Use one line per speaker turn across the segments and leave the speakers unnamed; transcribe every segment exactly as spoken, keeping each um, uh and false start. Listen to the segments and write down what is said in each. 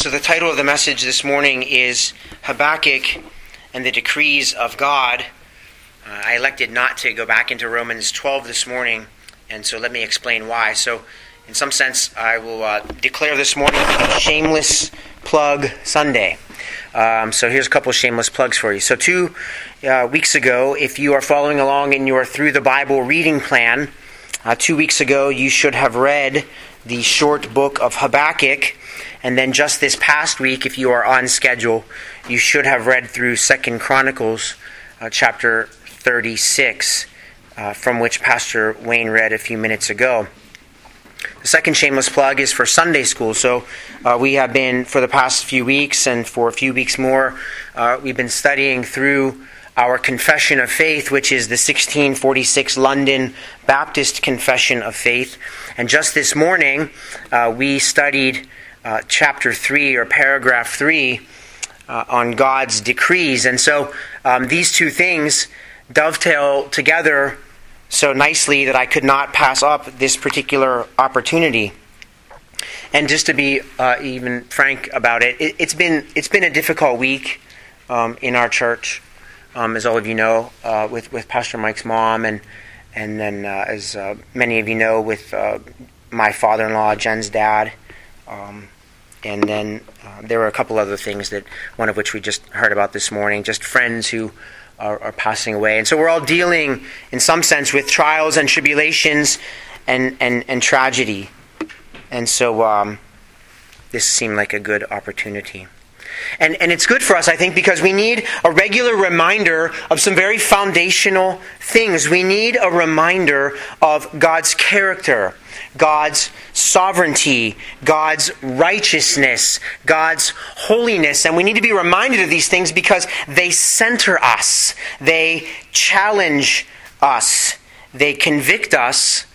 So the title of the message this morning is Habakkuk and the Decrees of God. Uh, I elected not to go back into Romans twelve this morning, and so let me explain why. So in some sense, I will uh, declare this morning a shameless plug Sunday. Um, so here's a couple of shameless plugs for you. So two uh, weeks ago, if you are following along in your Through the Bible reading plan, uh, two weeks ago you should have read the short book of Habakkuk. And then just this past week, if you are on schedule, you should have read through Second Chronicles uh, chapter thirty-six, uh, from which Pastor Wayne read a few minutes ago. The second shameless plug is for Sunday school. So uh, we have been, for the past few weeks and for a few weeks more, uh, we've been studying through our Confession of Faith, which is the sixteen forty-six London Baptist Confession of Faith. And just this morning, uh, we studied Uh, chapter three or paragraph three uh, on God's decrees. And so um, these two things dovetail together so nicely that I could not pass up this particular opportunity. And just to be uh, even frank about it, it, it's been it's been a difficult week um, in our church, um, as all of you know, uh, with with Pastor Mike's mom, and and then uh, as uh, many of you know, with uh, my father-in-law, Jen's dad. Um, and then uh, there were a couple other things, that one of which we just heard about this morning, just friends who are, are passing away. And so we're all dealing, in some sense, with trials and tribulations and, and, and tragedy. And so um, this seemed like a good opportunity. And and it's good for us, I think, because we need a regular reminder of some very foundational things. We need a reminder of God's character, God's sovereignty, God's righteousness, God's holiness. And we need to be reminded of these things because they center us. They challenge us. They convict us.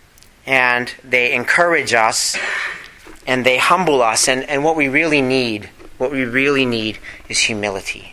And they encourage us. And they humble us. And, and what we really need What we really need is humility.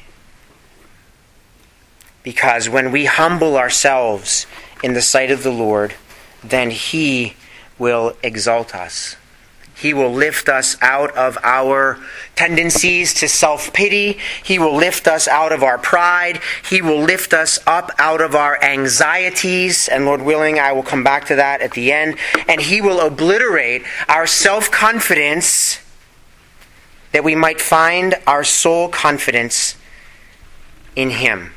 Because when we humble ourselves in the sight of the Lord, then He will exalt us. He will lift us out of our tendencies to self-pity. He will lift us out of our pride. He will lift us up out of our anxieties. And Lord willing, I will come back to that at the end. And He will obliterate our self-confidence, that we might find our sole confidence in Him.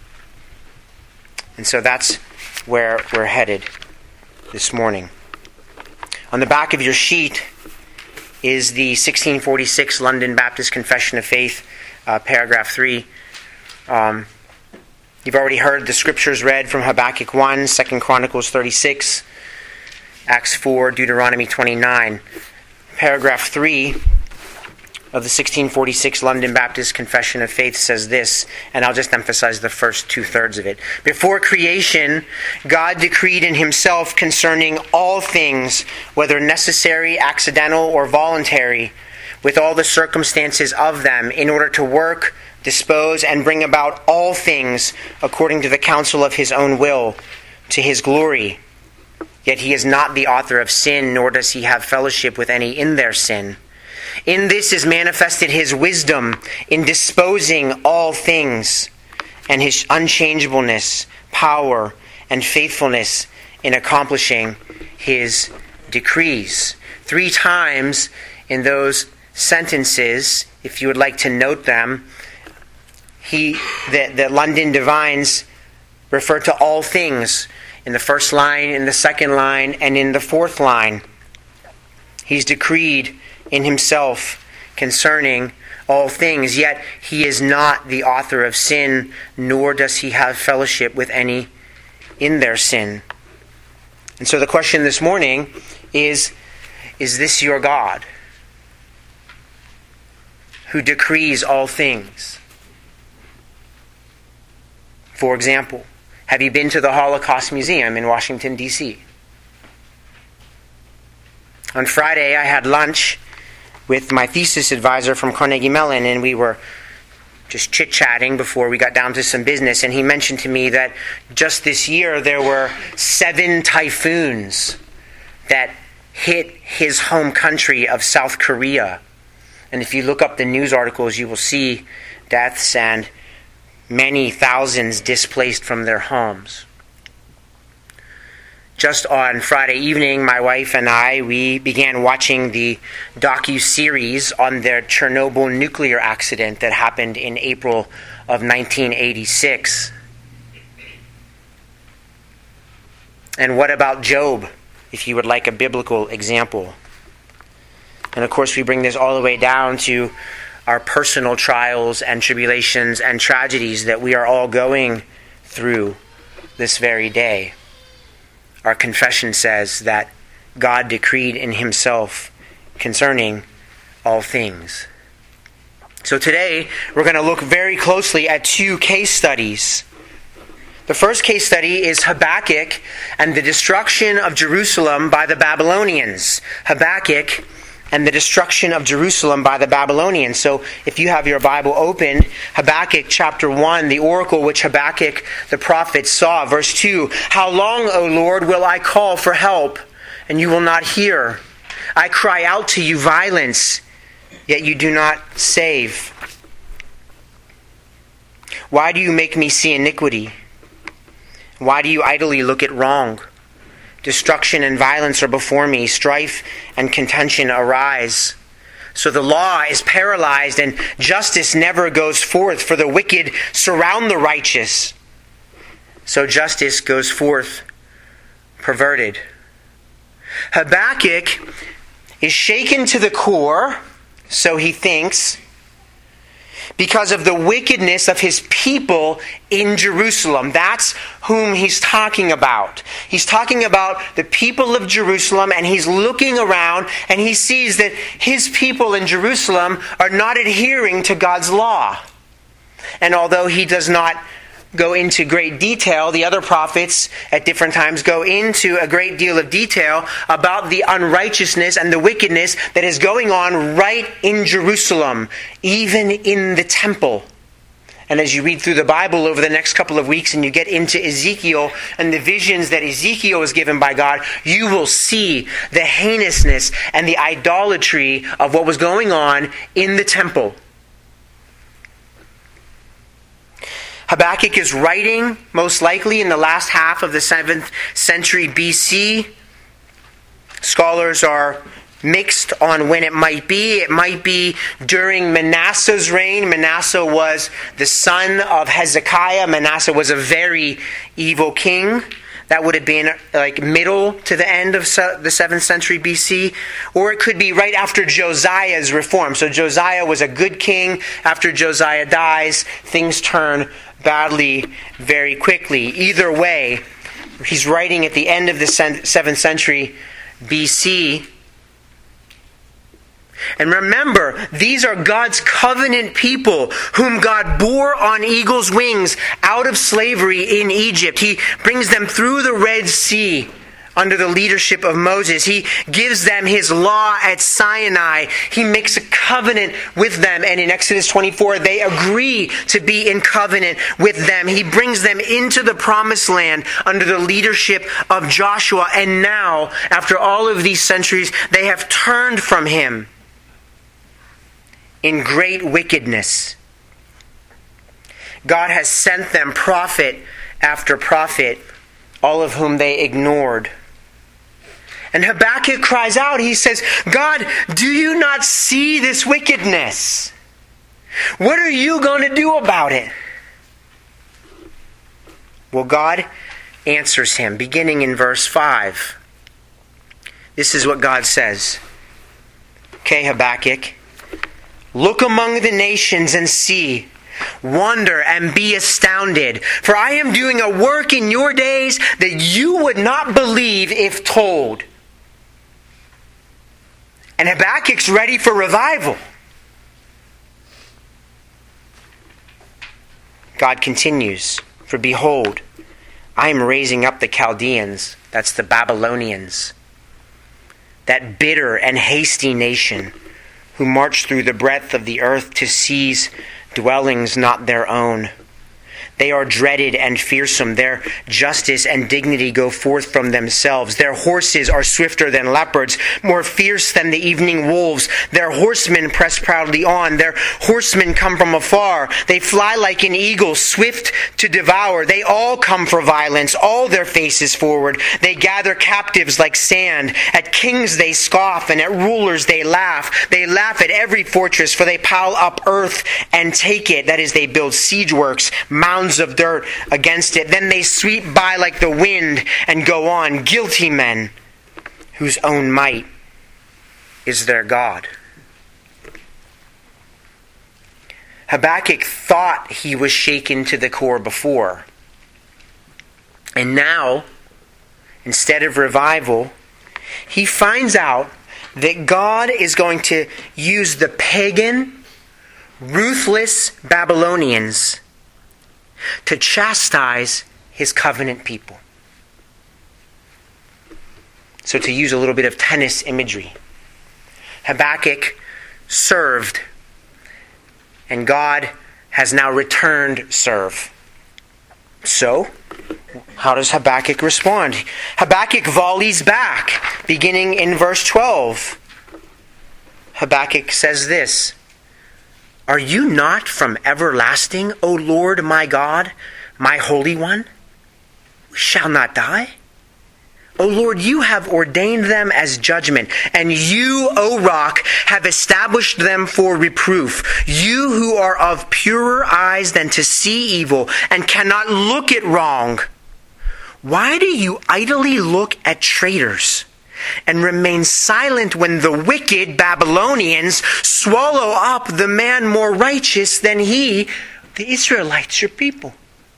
And so that's where we're headed this morning. On the back of your sheet is the sixteen forty-six London Baptist Confession of Faith, uh, paragraph three. Um, you've already heard the scriptures read from Habakkuk one, Second Chronicles thirty-six, Acts four, Deuteronomy twenty-nine. Paragraph three of the sixteen forty-six London Baptist Confession of Faith says this, and I'll just emphasize the first two-thirds of it. Before creation, God decreed in Himself concerning all things, whether necessary, accidental, or voluntary, with all the circumstances of them, in order to work, dispose, and bring about all things according to the counsel of His own will, to His glory. Yet He is not the author of sin, nor does He have fellowship with any in their sin. In this is manifested His wisdom in disposing all things, and His unchangeableness, power, and faithfulness in accomplishing His decrees. Three times in those sentences, if you would like to note them, he the, the London divines refer to all things in the first line, in the second line, and in the fourth line. He's decreed in Himself concerning all things, yet He is not the author of sin, nor does He have fellowship with any in their sin. And so the question this morning is, is this your God, who decrees all things? For example, have you been to the Holocaust Museum in Washington, D C? On Friday, I had lunch with my thesis advisor from Carnegie Mellon, and we were just chit-chatting before we got down to some business, and he mentioned to me that just this year there were seven typhoons that hit his home country of South Korea. And if you look up the news articles, you will see deaths and many thousands displaced from their homes. Just on Friday evening, my wife and I, we began watching the docu-series on the Chernobyl nuclear accident that happened in April of nineteen eighty-six. And what about Job, if you would like a biblical example? And of course, we bring this all the way down to our personal trials and tribulations and tragedies that we are all going through this very day. Our confession says that God decreed in himself concerning all things. So today, we're going to look very closely at two case studies. The first case study is Habakkuk and the destruction of Jerusalem by the Babylonians. Habakkuk and the destruction of Jerusalem by the Babylonians. So if you have your Bible open, Habakkuk chapter one, the oracle which Habakkuk the prophet saw, verse two, "How long, O Lord, will I call for help, and you will not hear? I cry out to you violence, yet you do not save. Why do you make me see iniquity? Why do you idly look at wrong? Destruction and violence are before me. Strife and contention arise. So the law is paralyzed and justice never goes forth, for the wicked surround the righteous. So justice goes forth perverted." Habakkuk is shaken to the core, so he thinks, because of the wickedness of his people in Jerusalem. That's whom he's talking about. He's talking about the people of Jerusalem, and he's looking around and he sees that his people in Jerusalem are not adhering to God's law. And although he does not go into great detail, the other prophets at different times go into a great deal of detail about the unrighteousness and the wickedness that is going on right in Jerusalem, even in the temple. And as you read through the Bible over the next couple of weeks and you get into Ezekiel and the visions that Ezekiel was given by God, you will see the heinousness and the idolatry of what was going on in the temple. Habakkuk is writing, most likely, in the last half of the seventh century B C. Scholars are mixed on when it might be. It might be during Manasseh's reign. Manasseh was the son of Hezekiah. Manasseh was a very evil king. That would have been like middle to the end of the seventh century B C. Or it could be right after Josiah's reform. So Josiah was a good king. After Josiah dies, things turn badly very quickly. Either way, he's writing at the end of the seventh century B C. And remember, these are God's covenant people whom God bore on eagle's wings out of slavery in Egypt. He brings them through the Red Sea under the leadership of Moses. He gives them his law at Sinai. He makes a covenant with them. And in Exodus twenty-four, they agree to be in covenant with them. He brings them into the promised land under the leadership of Joshua. And now, after all of these centuries, they have turned from him in great wickedness. God has sent them prophet after prophet, all of whom they ignored. And Habakkuk cries out, he says, "God, do you not see this wickedness? What are you going to do about it?" Well, God answers him, beginning in verse five. This is what God says. "Okay, Habakkuk, look among the nations and see. Wonder and be astounded. For I am doing a work in your days that you would not believe if told." And Habakkuk's ready for revival. God continues, "For behold, I am raising up the Chaldeans," that's the Babylonians, "that bitter and hasty nation, who march through the breadth of the earth to seize dwellings not their own. They are dreaded and fearsome. Their justice and dignity go forth from themselves. Their horses are swifter than leopards, more fierce than the evening wolves. Their horsemen press proudly on. Their horsemen come from afar. They fly like an eagle, swift to devour. They all come for violence, all their faces forward. They gather captives like sand. At kings they scoff, and at rulers they laugh. They laugh at every fortress, for they pile up earth and take it. That is, they build siege works, mounds of dirt against it. Then they sweep by like the wind and go on. Guilty men whose own might is their God. Habakkuk thought he was shaken to the core before. And now, instead of revival, he finds out that God is going to use the pagan, ruthless Babylonians to chastise his covenant people. So to use a little bit of tennis imagery, Habakkuk served, and God has now returned serve. So, how does Habakkuk respond? Habakkuk volleys back, beginning in verse twelve. Habakkuk says this: "Are you not from everlasting, O Lord my God, my Holy One? We shall not die. O Lord, you have ordained them as judgment, and you, O Rock, have established them for reproof. You who are of purer eyes than to see evil, and cannot look at wrong. Why do you idly look at traitors, and remain silent when the wicked Babylonians swallow up the man more righteous than he, the Israelites, your people?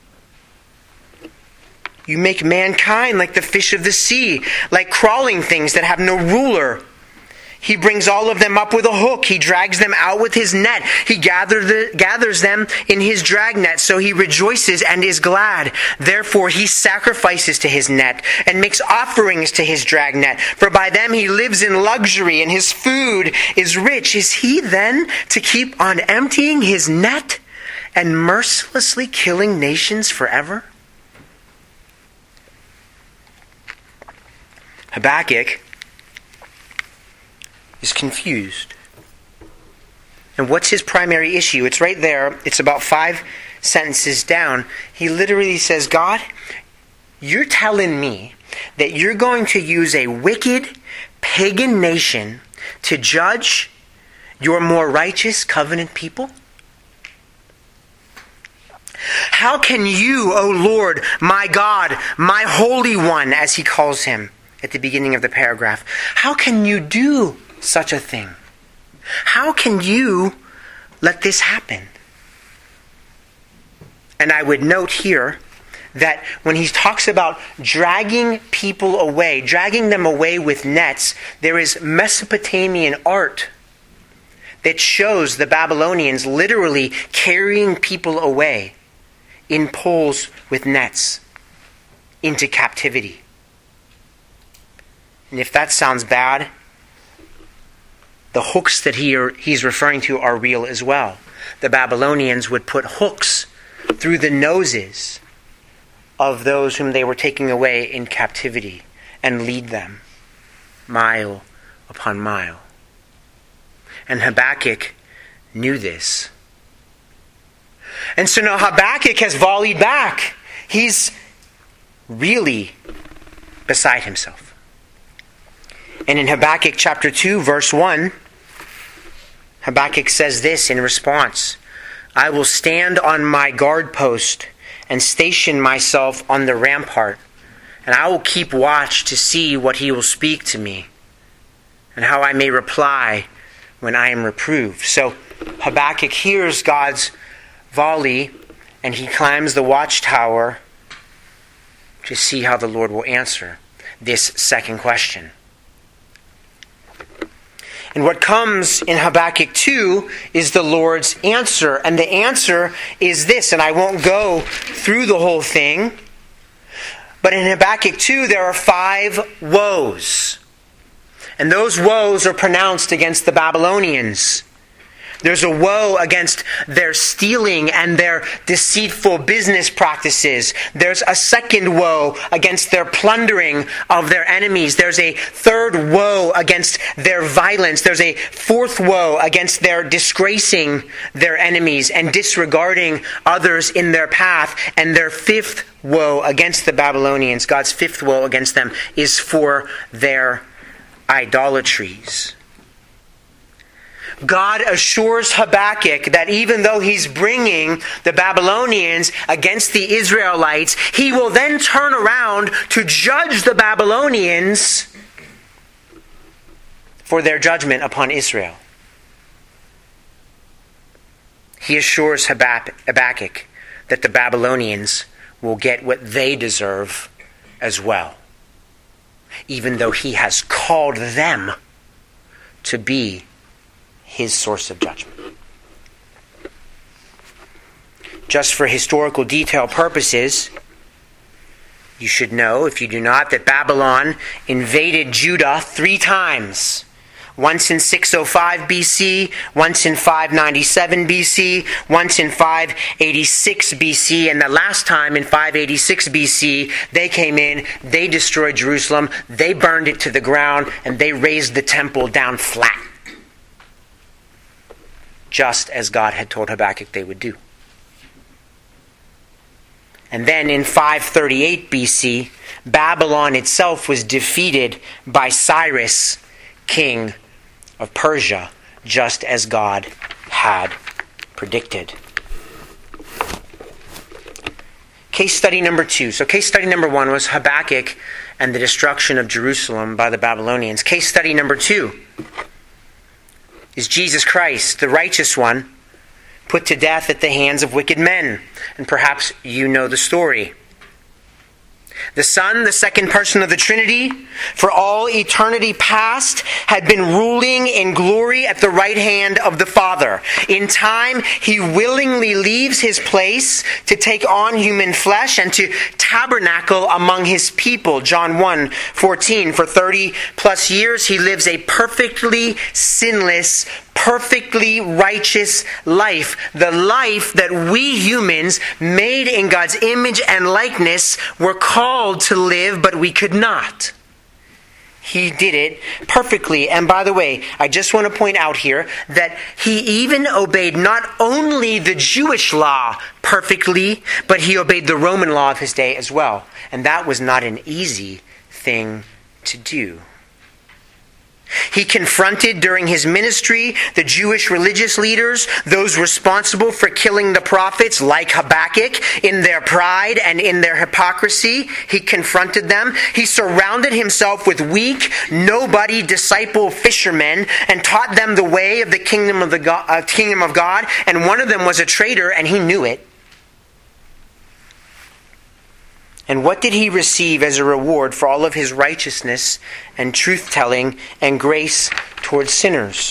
You make mankind like the fish of the sea, like crawling things that have no ruler. He brings all of them up with a hook. He drags them out with his net. He gather the, gathers them in his dragnet, so he rejoices and is glad. Therefore he sacrifices to his net and makes offerings to his dragnet. For by them he lives in luxury, and his food is rich. Is he then to keep on emptying his net and mercilessly killing nations forever?" Habakkuk is confused. And what's his primary issue? It's right there. It's about five sentences down. He literally says, God, you're telling me that you're going to use a wicked pagan nation to judge your more righteous covenant people? How can you, O Lord, my God, my Holy One, as he calls him at the beginning of the paragraph, how can you do such a thing? How can you let this happen? And I would note here that when he talks about dragging people away, dragging them away with nets, there is Mesopotamian art that shows the Babylonians literally carrying people away in poles with nets into captivity. And if that sounds bad, the hooks that he are, he's referring to are real as well. The Babylonians would put hooks through the noses of those whom they were taking away in captivity and lead them mile upon mile. And Habakkuk knew this. And so now Habakkuk has volleyed back. He's really beside himself. And in Habakkuk chapter two, verse one, Habakkuk says this in response: "I will stand on my guard post and station myself on the rampart, and I will keep watch to see what he will speak to me, and how I may reply when I am reproved." So Habakkuk hears God's volley, and he climbs the watchtower to see how the Lord will answer this second question. And what comes in Habakkuk two is the Lord's answer. And the answer is this, and I won't go through the whole thing, but in Habakkuk two there are five woes. And those woes are pronounced against the Babylonians. There's a woe against their stealing and their deceitful business practices. There's a second woe against their plundering of their enemies. There's a third woe against their violence. There's a fourth woe against their disgracing their enemies and disregarding others in their path. And their fifth woe against the Babylonians, God's fifth woe against them, is for their idolatries. God assures Habakkuk that even though he's bringing the Babylonians against the Israelites, he will then turn around to judge the Babylonians for their judgment upon Israel. He assures Habakkuk that the Babylonians will get what they deserve as well, even though he has called them to be his source of judgment. Just for historical detail purposes, you should know, if you do not, that Babylon invaded Judah three times. Once in six oh five B C, once in five ninety-seven B C, once in five eighty-six B C, and the last time in five eighty-six B C, they came in, they destroyed Jerusalem, they burned it to the ground, and they razed the temple down flat. Just as God had told Habakkuk they would do. And then in five thirty-eight B C, Babylon itself was defeated by Cyrus, king of Persia, just as God had predicted. Case study number two. So case study number one was Habakkuk and the destruction of Jerusalem by the Babylonians. Case study number two is Jesus Christ, the righteous one, put to death at the hands of wicked men. And perhaps you know the story. The Son, the second person of the Trinity, for all eternity past, had been ruling in glory at the right hand of the Father. In time, he willingly leaves his place to take on human flesh and to tabernacle among his people. John one fourteen. For thirty plus years, he lives a perfectly sinless, perfectly righteous life. The life that we humans, made in God's image and likeness, were called to live, but we could not. He did it perfectly. And by the way, I just want to point out here that he even obeyed not only the Jewish law perfectly, but he obeyed the Roman law of his day as well. And that was not an easy thing to do. He confronted during his ministry the Jewish religious leaders, those responsible for killing the prophets like Habakkuk, in their pride and in their hypocrisy. He confronted them. He surrounded himself with weak, nobody disciple fishermen and taught them the way of the kingdom of the God, uh, kingdom of God. And one of them was a traitor, and he knew it. And what did he receive as a reward for all of his righteousness and truth-telling and grace towards sinners?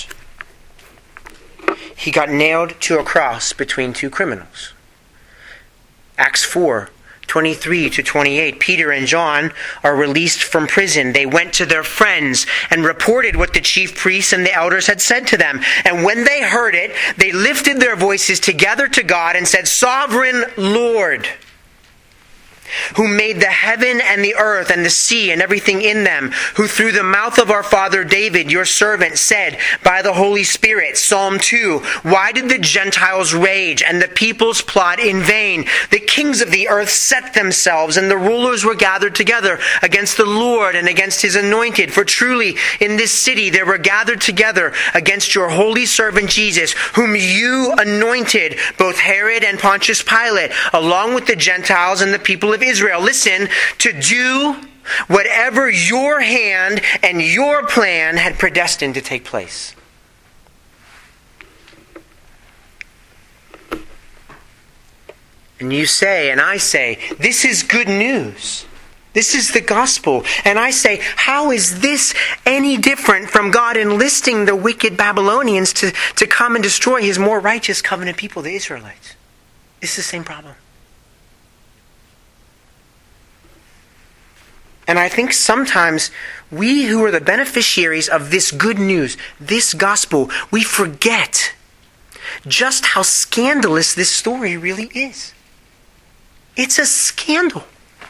He got nailed to a cross between two criminals. Acts four, twenty-three to twenty-eight. Peter and John are released from prison. They went to their friends and reported what the chief priests and the elders had said to them. And when they heard it, they lifted their voices together to God and said, "Sovereign Lord, who made the heaven and the earth and the sea and everything in them, who through the mouth of our father David, your servant, said by the Holy Spirit," Psalm two, "Why did the Gentiles rage and the peoples plot in vain? The kings of the earth set themselves, and the rulers were gathered together against the Lord and against his anointed. For truly in this city they were gathered together against your holy servant Jesus, whom you anointed, both Herod and Pontius Pilate, along with the Gentiles and the people of Israel." Listen, to do whatever your hand and your plan had predestined to take place. And you say, and I say, this is good news. This is the gospel. And I say, how is this any different from God enlisting the wicked Babylonians to, to come and destroy his more righteous covenant people, the Israelites? It's the same problem. And I think sometimes we who are the beneficiaries of this good news, this gospel, we forget just how scandalous this story really is. It's a scandal.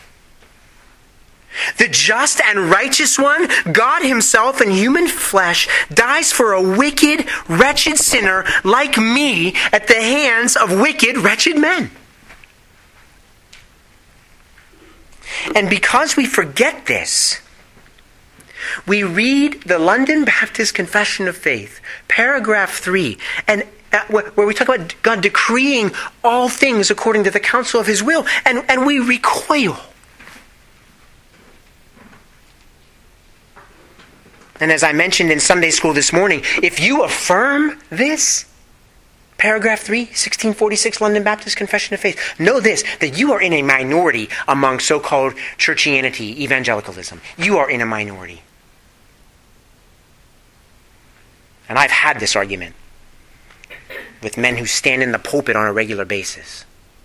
The just and righteous one, God himself in human flesh, dies for a wicked, wretched sinner like me at the hands of wicked, wretched men. And because we forget this, we read the London Baptist Confession of Faith, paragraph three, and uh, where we talk about God decreeing all things according to the counsel of his will, and, and we recoil. And as I mentioned in Sunday school this morning, if you affirm this, paragraph three, sixteen forty-six London Baptist Confession of Faith, know this, that you are in a minority among so-called churchianity, evangelicalism. You are in a minority. And I've had this argument with men who stand in the pulpit on a regular basis.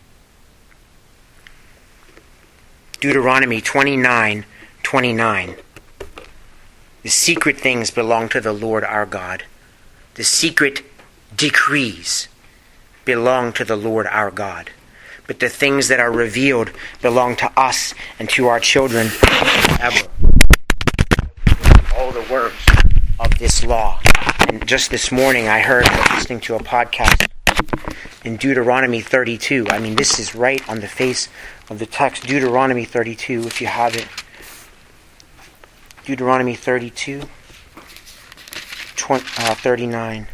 Deuteronomy twenty-nine twenty-nine. The secret things belong to the Lord our God. The secret decrees belong to the Lord our God. But the things that are revealed belong to us and to our children forever. All the words of this law. And just this morning I heard, listening to a podcast in Deuteronomy thirty-two. I mean, this is right on the face of the text. Deuteronomy thirty-two, if you have it. Deuteronomy thirty-two, twenty, uh, thirty-nine.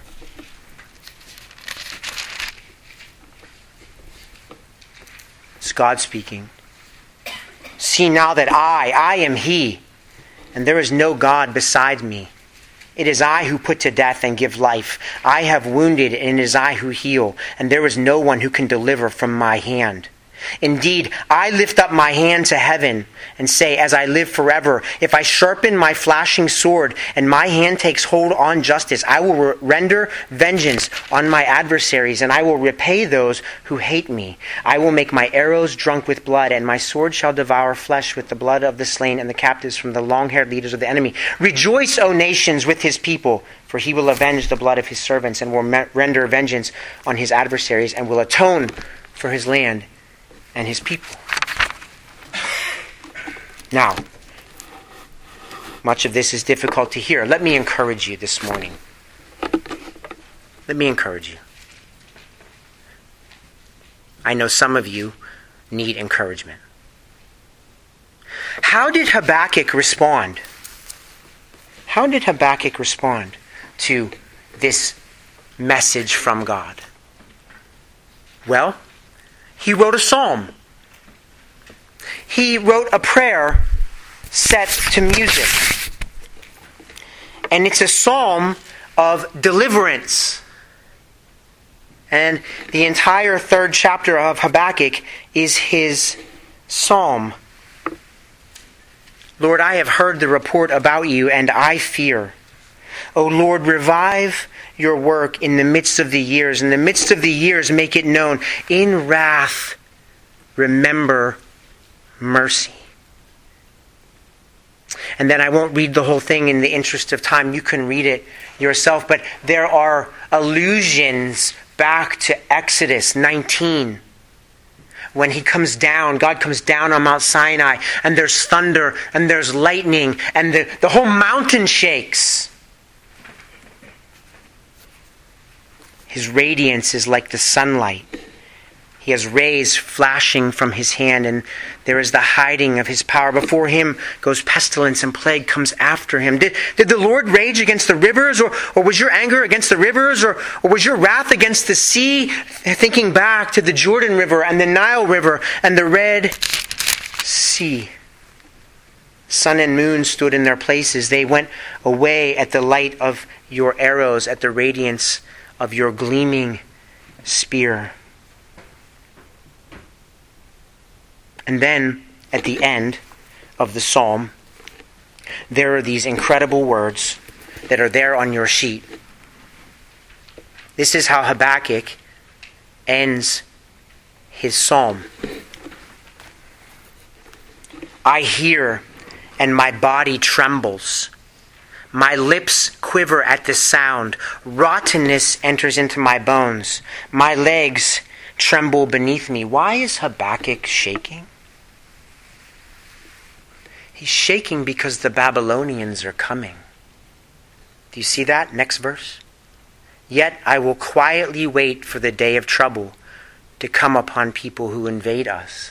It's God speaking. See now that I, I am He, and there is no God beside me. It is I who put to death and give life. I have wounded, and it is I who heal, and there is no one who can deliver from my hand. Indeed, I lift up my hand to heaven and say, as I live forever, if I sharpen my flashing sword and my hand takes hold on justice, I will re- render vengeance on my adversaries, and I will repay those who hate me. I will make my arrows drunk with blood, and my sword shall devour flesh with the blood of the slain and the captives from the long-haired leaders of the enemy. Rejoice, O nations, with his people, for he will avenge the blood of his servants and will me- render vengeance on his adversaries and will atone for his land and his people. Now, much of this is difficult to hear. Let me encourage you this morning. Let me encourage you. I know some of you need encouragement. How did Habakkuk respond? How did Habakkuk respond to this message from God? Well, he wrote a psalm. He wrote a prayer set to music. And it's a psalm of deliverance. And the entire third chapter of Habakkuk is his psalm. Lord, I have heard the report about you, and I fear. O Lord, revive your work in the midst of the years. In the midst of the years, make it known. In wrath, remember mercy. And then I won't read the whole thing in the interest of time. You can read it yourself. But there are allusions back to Exodus nineteen. When he comes down, God comes down on Mount Sinai, and there's thunder, and there's lightning, and the, the whole mountain shakes. His radiance is like the sunlight. He has rays flashing from his hand, and there is the hiding of his power. Before him goes pestilence, and plague comes after him. Did, did the Lord rage against the rivers, or, or was your anger against the rivers, or, or was your wrath against the sea? Thinking back to the Jordan River and the Nile River and the Red Sea. Sun and moon stood in their places. They went away at the light of your arrows, at the radiance of your gleaming spear. And then, at the end of the psalm, there are these incredible words that are there on your sheet. This is how Habakkuk ends his psalm. I hear, and my body trembles. My lips quiver at the sound. Rottenness enters into my bones. My legs tremble beneath me. Why is Habakkuk shaking? He's shaking because the Babylonians are coming. Do you see that? Next verse. Yet I will quietly wait for the day of trouble to come upon people who invade us.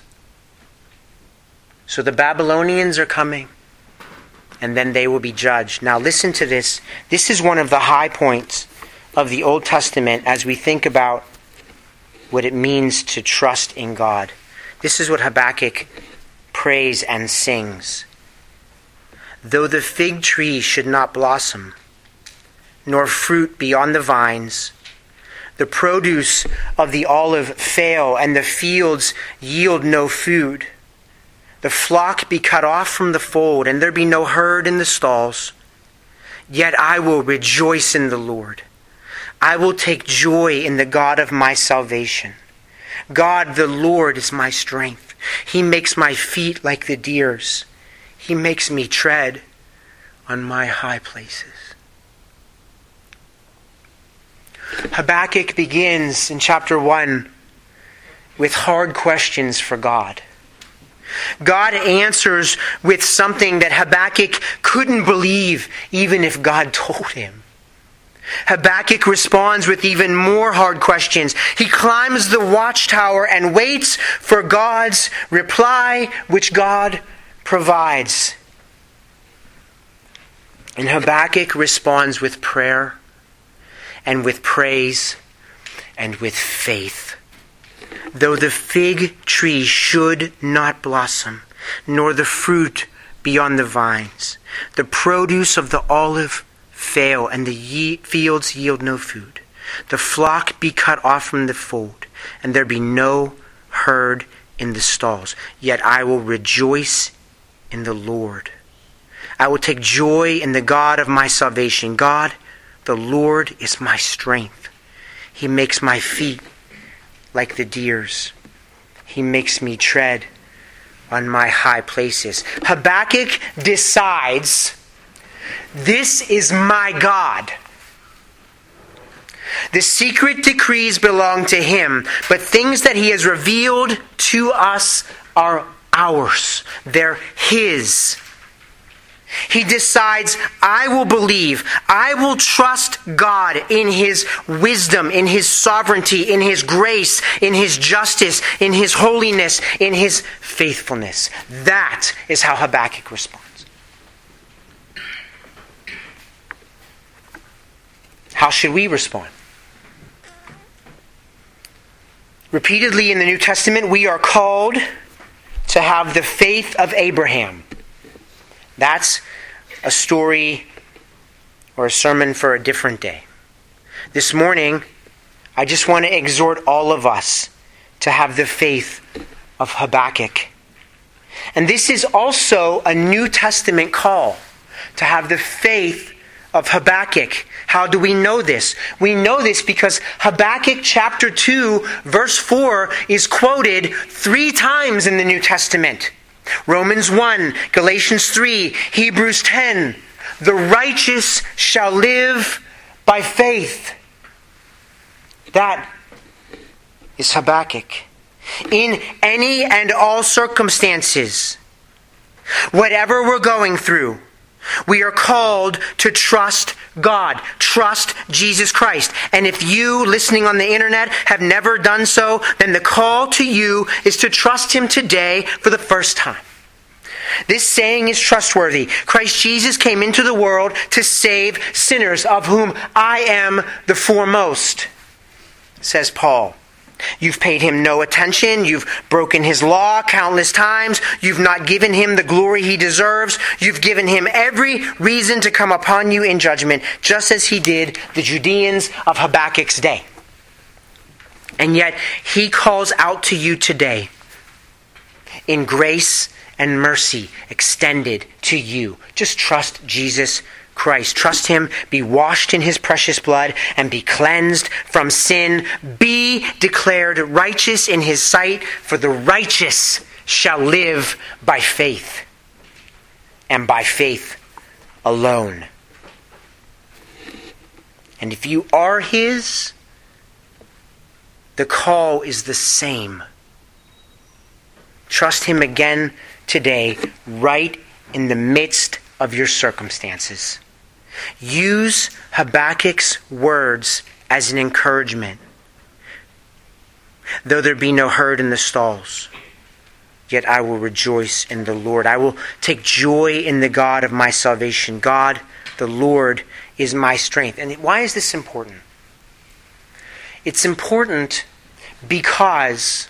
So the Babylonians are coming, and then they will be judged. Now listen to this. This is one of the high points of the Old Testament as we think about what it means to trust in God. This is what Habakkuk prays and sings. Though the fig tree should not blossom, nor fruit be on the vines, the produce of the olive fail, and the fields yield no food, the flock be cut off from the fold, and there be no herd in the stalls, yet I will rejoice in the Lord. I will take joy in the God of my salvation. God the Lord is my strength. He makes my feet like the deer's. He makes me tread on my high places. Habakkuk begins in chapter one with hard questions for God. God answers with something that Habakkuk couldn't believe even if God told him. Habakkuk responds with even more hard questions. He climbs the watchtower and waits for God's reply, which God provides. And Habakkuk responds with prayer and with praise and with faith. Though the fig tree should not blossom, nor the fruit be on the vines, the produce of the olive fail, and the ye- fields yield no food, the flock be cut off from the fold, and there be no herd in the stalls, yet I will rejoice in the Lord. I will take joy in the God of my salvation. God, the Lord, is my strength. He makes my feet like the deer's. He makes me tread on my high places. Habakkuk decides, this is my God. The secret decrees belong to him, but things that he has revealed to us are ours. They're his. He decides, I will believe, I will trust God in his wisdom, in his sovereignty, in his grace, in his justice, in his holiness, in his faithfulness. That is how Habakkuk responds. How should we respond? Repeatedly in the New Testament, we are called to have the faith of Abraham. That's a story or a sermon for a different day. This morning, I just want to exhort all of us to have the faith of Habakkuk. And this is also a New Testament call to have the faith of Habakkuk. How do we know this? We know this because Habakkuk chapter two, verse four is quoted three times in the New Testament. Romans one, Galatians three, Hebrews ten. The righteous shall live by faith. That is Habakkuk. In any and all circumstances, whatever we're going through, we are called to trust God, trust Jesus Christ. And if you, listening on the internet, have never done so, then the call to you is to trust him today for the first time. This saying is trustworthy. Christ Jesus came into the world to save sinners, of whom I am the foremost, says Paul. You've paid him no attention. You've broken his law countless times. You've not given him the glory he deserves. You've given him every reason to come upon you in judgment, just as he did the Judeans of Habakkuk's day. And yet, he calls out to you today in grace and mercy extended to you. Just trust Jesus Christ. Trust him, be washed in his precious blood, and be cleansed from sin. Be declared righteous in his sight, for the righteous shall live by faith, and by faith alone. And if you are his, the call is the same. Trust him again today, right in the midst of your circumstances. Use Habakkuk's words as an encouragement. Though there be no herd in the stalls, yet I will rejoice in the Lord. I will take joy in the God of my salvation. God, the Lord, is my strength. And why is this important? It's important because,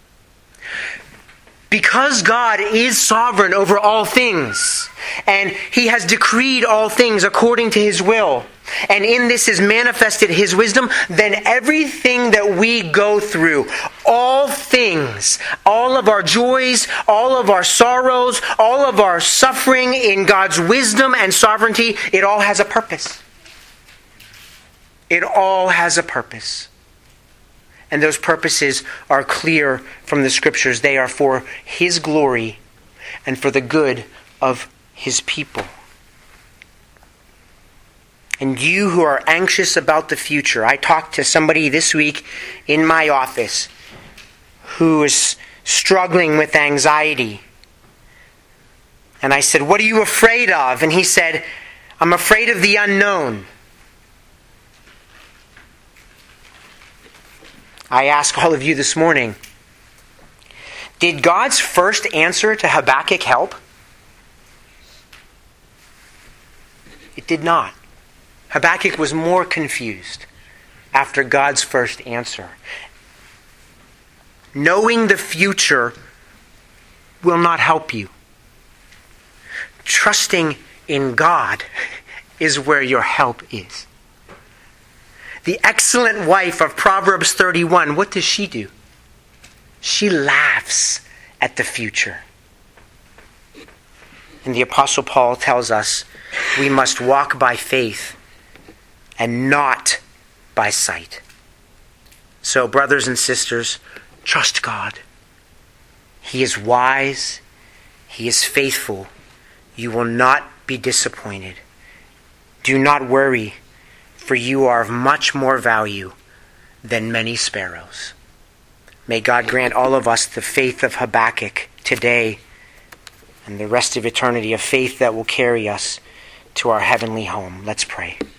because God is sovereign over all things, and he has decreed all things according to his will, and in this is manifested his wisdom, then everything that we go through, all things, all of our joys, all of our sorrows, all of our suffering in God's wisdom and sovereignty, it all has a purpose. It all has a purpose. And those purposes are clear from the Scriptures. They are for his glory and for the good of his people. And you who are anxious about the future, I talked to somebody this week in my office who is struggling with anxiety. And I said, "What are you afraid of?" And he said, "I'm afraid of the unknown." I ask all of you this morning, did God's first answer to Habakkuk help? It did not. Habakkuk was more confused after God's first answer. Knowing the future will not help you. Trusting in God is where your help is. The excellent wife of Proverbs thirty-one, what does she do? She laughs at the future. And the Apostle Paul tells us we must walk by faith and not by sight. So, brothers and sisters, trust God. He is wise. He is faithful. You will not be disappointed. Do not worry, for you are of much more value than many sparrows. May God grant all of us the faith of Habakkuk today and the rest of eternity, a faith that will carry us to our heavenly home. Let's pray.